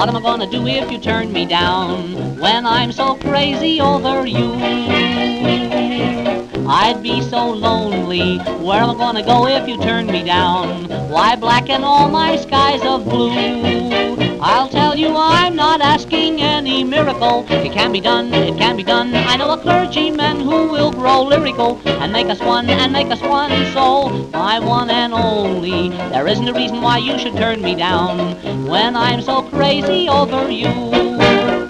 What am I gonna do if you turn me down when I'm so crazy over you? I'd be so lonely. Where am I gonna go if you turn me down? Why blacken all my skies of blue? I'll tell you I'm not asking any miracle. It can be done, it can be done. I know a clergyman who will grow lyrical and make us one, and make us one. So, my one and only, there isn't a reason why you should turn me down when I'm so crazy over you.